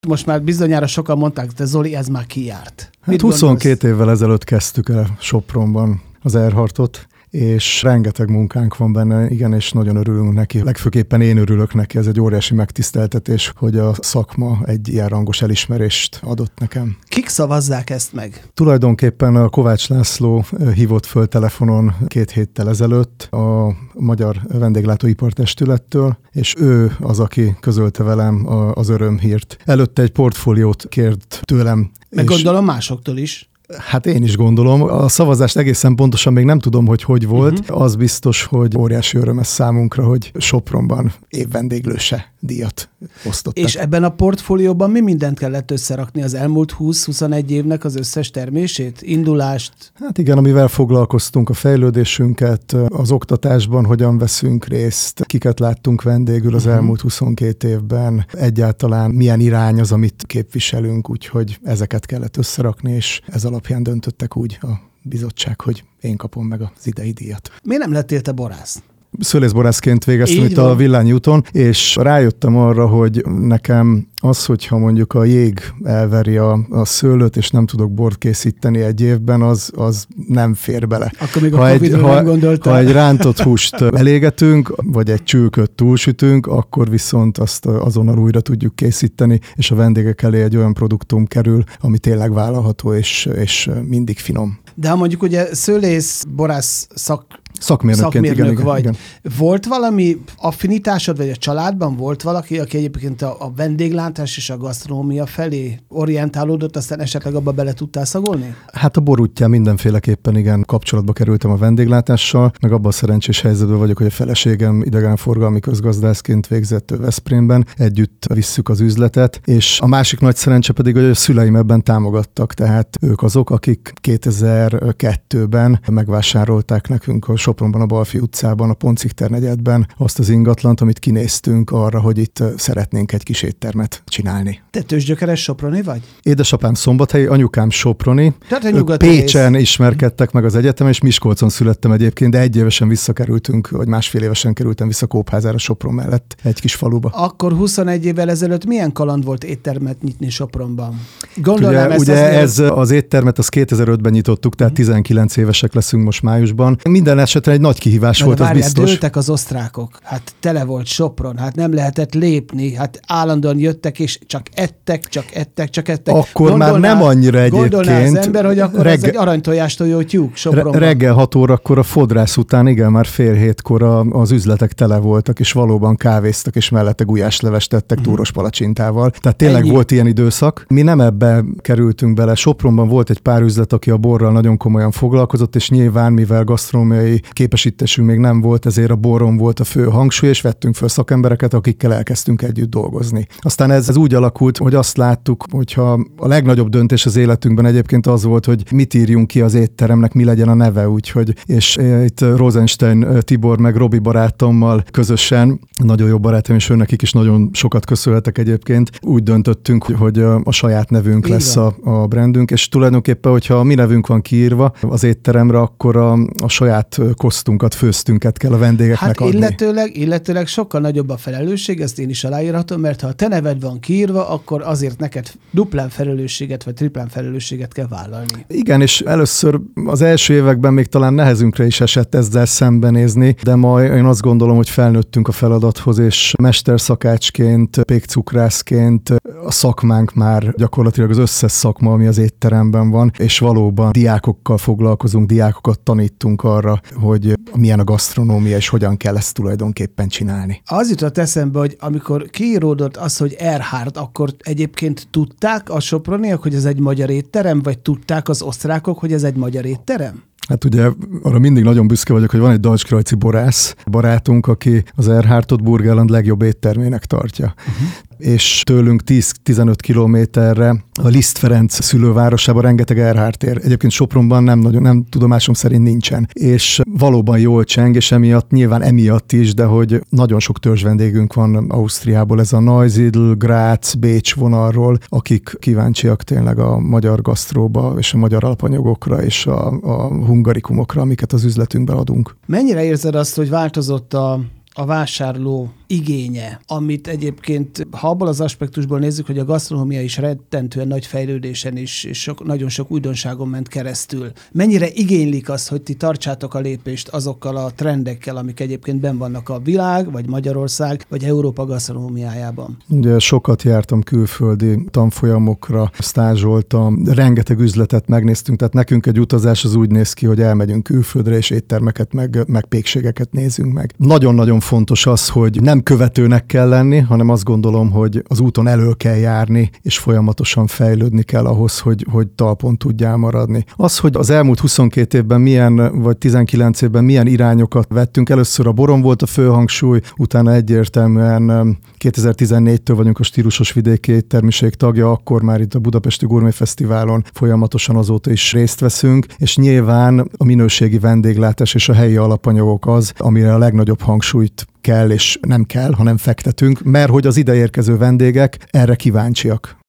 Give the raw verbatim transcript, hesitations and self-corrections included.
Most már bizonyára sokan mondták, de Zoli, ez már kijárt. Hát huszonkét évvel ezelőtt kezdtük el Sopronban az Erhardtot, és rengeteg munkánk van benne, igen, és nagyon örülünk neki. Legfőképpen én örülök neki, ez egy óriási megtiszteltetés, hogy a szakma egy ilyen rangos elismerést adott nekem. Kik szavazzák ezt meg? Tulajdonképpen a Kovács László hívott föl telefonon két héttel ezelőtt a Magyar Vendéglátóipartestülettől, és ő az, aki közölte velem az örömhírt. Előtte egy portfóliót kért tőlem. Meg gondolom másoktól is. Hát én is gondolom. A szavazást egészen pontosan még nem tudom, hogy hogy volt. Uh-huh. Az biztos, hogy óriási öröm ez számunkra, hogy Sopronban évvendéglőse díjat osztottak. És ebben a portfólióban mi mindent kellett összerakni az elmúlt húsz-huszonegy évnek az összes termését? Indulást? Hát igen, amivel foglalkoztunk, a fejlődésünket, az oktatásban hogyan veszünk részt, kiket láttunk vendégül az uh-huh. elmúlt huszonkét évben, egyáltalán milyen irány az, amit képviselünk, úgyhogy ezeket kellett összerakni, és ez alapján döntöttek úgy a bizottság, hogy én kapom meg az idei díjat. Miért nem lettél te borász? Szőlészborászként végeztem itt a Villányi úton, és rájöttem arra, hogy nekem az, hogyha mondjuk a jég elveri a, a szőlőt, és nem tudok bort készíteni egy évben, az, az nem fér bele. Akkor még a ha Covid-ra egy, nem ha, gondoltál. ha egy rántott húst elégetünk, vagy egy csülköt túlsütünk, akkor viszont azt azonnal újra tudjuk készíteni, és a vendégek elé egy olyan produktum kerül, ami tényleg vállalható, és, és mindig finom. De ha mondjuk ugye szőlész, borász szak Szakmérnökként, szakmérnök igen, vagy. igen. Volt valami affinitásod, vagy a családban volt valaki, aki egyébként a, a vendéglátás és a gasztronómia felé orientálódott, aztán esetleg abba bele tudtál szagolni? Hát a bor útján mindenféleképpen igen, kapcsolatba kerültem a vendéglátással, meg abban a szerencsés helyzetben vagyok, hogy a feleségem idegenforgalmi közgazdászként végzett Veszprémben, együtt visszük az üzletet, és a másik nagy szerencse pedig, hogy a szüleim ebben támogattak, tehát ők azok, akik kétezer-kettőben megvásárolták nekünk a Sopronban, a Balfi utcában, a Poncikter negyedben azt az ingatlant, amit kinéztünk arra, hogy itt szeretnénk egy kis éttermet csinálni. Te tőzsgyökeres soproni vagy? Édesapám szombathelyi, anyukám soproni. Tehát a nyugati Pécsen rész. ismerkedtek meg az egyetemen, és Miskolcon születtem egyébként, de egy évesen visszakerültünk, vagy másfél évesen kerültem vissza Kópházára Sopron mellett, egy kis faluba. Akkor huszonegy évvel ezelőtt milyen kaland volt éttermet nyitni Sopronban? Gondolnám, ugye, ezt ugye azért... ez az éttermet az kétezer-ötben nyitottuk, tehát tizenkilenc évesek leszünk most májusban. Minden esetre egy nagy kihívás volt, az biztos. Dőltek az osztrákok, hát tele volt Sopron, hát nem lehetett lépni, hát állandóan jöttek, és csak ettek, csak ettek, csak ettek. Akkor gondolná, már nem annyira egyébként. Gondolná az ember, hogy akkor reggel, ez egy aranytojástól jó tyúk Sopronban. Reggel hat órakor a fodrász után, igen, már fél hétkor a, az üzletek tele voltak, és valóban kávéztak, és mellette gulyáslevest tettek uh-huh. túros palacsintával. Tehát tényleg Ennyi. volt ilyen időszak. Mi nem ebbe kerültünk bele. Sopronban volt egy pár üzlet, aki a borral nagyon komolyan foglalkozott, és nyilván, mivel gasztronómiai képesítésünk még nem volt, ezért a boron volt a fő hangsúly, és vettünk föl szakembereket, akikkel elkezdtünk együtt dolgozni. Aztán ez, ez úgy alakult, hogy azt láttuk, hogyha a legnagyobb döntés az életünkben egyébként az volt, hogy mit írjunk ki az étteremnek, mi legyen a neve, úgyhogy, és itt Rosenstein Tibor meg Robi barátommal közösen, nagyon jó barátom, és őnekik is nagyon sokat köszönhetek egyébként, úgy döntöttünk, hogy a, a saját nevünk Igen. lesz a, a brandünk, és tulajdonképpen, hogyha a mi nevünk van kiírva az étteremre, akkor a, a saját kosztunkat, főztünket kell a vendégeknek hát adni. Illetőleg, illetőleg sokkal nagyobb a felelősség, ezt én is aláírhatom, mert ha a te neved van kiírva, akkor azért neked duplán felelősséget, vagy triplán felelősséget kell vállalni. Igen, és először az első években még talán nehezünkre is esett ezzel szembenézni, de ma én azt gondolom, hogy felnőttünk a feladathoz, és mesterszakácsként, pékcukrászként a szakmánk már gyakorlatilag az összes szakma, ami az étteremben van, és valóban diákokkal foglalkozunk, diákokat tanítunk arra, hogy milyen a gasztronómia, és hogyan kell ezt tulajdonképpen csinálni. Az jutott eszembe, hogy amikor kiíródott az, hogy Erhard, akkor egyébként tudták a soproniak, hogy ez egy magyar étterem, vagy tudták az osztrákok, hogy ez egy magyar étterem? Hát ugye arra mindig nagyon büszke vagyok, hogy van egy Deutsch-Kreutzi borász barátunk, aki az Erhardtot Burgenland legjobb éttermének tartja. Uh-huh. És tőlünk tíz-tizenöt kilométerre a Liszt Ferenc szülővárosában rengeteg Erhard ér. Egyébként Sopronban nem nagyon, nem tudomásom szerint nincsen. És valóban jól cseng, és emiatt, nyilván emiatt is, de hogy nagyon sok törzs vendégünk van Ausztriából, ez a Neusiedl, Graz, Bécs vonalról, akik kíváncsiak tényleg a magyar gasztróba, és a magyar alapanyagokra, és a, a hungarikumokra, amiket az üzletünkben adunk. Mennyire érzed azt, hogy változott a, a vásárló igénye, amit egyébként, ha abból az aspektusból nézzük, hogy a gasztronómia is rettentően nagy fejlődésen is, és sok, nagyon sok újdonságon ment keresztül. Mennyire igénylik azt, hogy ti tartsátok a lépést azokkal a trendekkel, amik egyébként benn vannak a világ, vagy Magyarország, vagy Európa gasztronómiájában? Ugye sokat jártam külföldi tanfolyamokra, stázsoltam, rengeteg üzletet megnéztünk, tehát nekünk egy utazás az úgy néz ki, hogy elmegyünk külföldre, és éttermeket, meg, meg pékségeket nézünk meg. Nagyon-nagyon fontos az, hogy nem követőnek kell lenni, hanem azt gondolom, hogy az úton elől kell járni, és folyamatosan fejlődni kell ahhoz, hogy, hogy talpon tudjál maradni. Az, hogy az elmúlt huszonkét évben milyen, vagy tizenkilenc évben milyen irányokat vettünk, először a boron volt a főhangsúly, utána egyértelműen kétezer-tizennégytől vagyunk a stílusos vidéki éttermiség tagja, akkor már itt a Budapesti Gourmet Fesztiválon folyamatosan azóta is részt veszünk, és nyilván a minőségi vendéglátás és a helyi alapanyagok az, amire a legnagyobb hangsúlyt kell és nem kell, hanem fektetünk, mert hogy az ideérkező vendégek erre kíváncsiak.